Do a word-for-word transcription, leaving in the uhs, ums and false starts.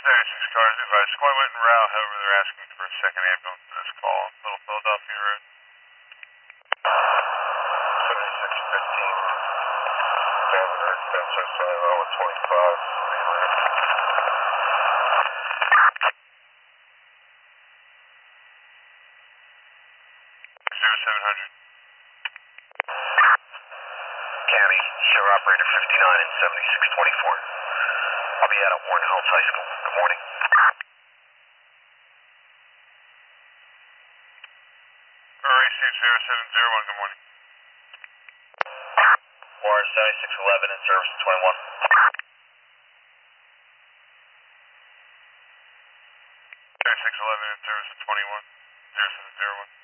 thirty-six cars advised. Squad went en route, however, they're asking for a second ambulance in this call. Little Philadelphia Road. seventy-six fifteen, Governor, ten six five, oh one twenty-five. zero seven hundred. County, share operator fifty-nine and seventy-six twenty-four. I'll be out at Warren Hills High School. Good morning. R A C zero seven zero one, good morning. Warren seventy-six eleven in service at twenty-one. seventy-six eleven in service at twenty-one. zero seven zero one.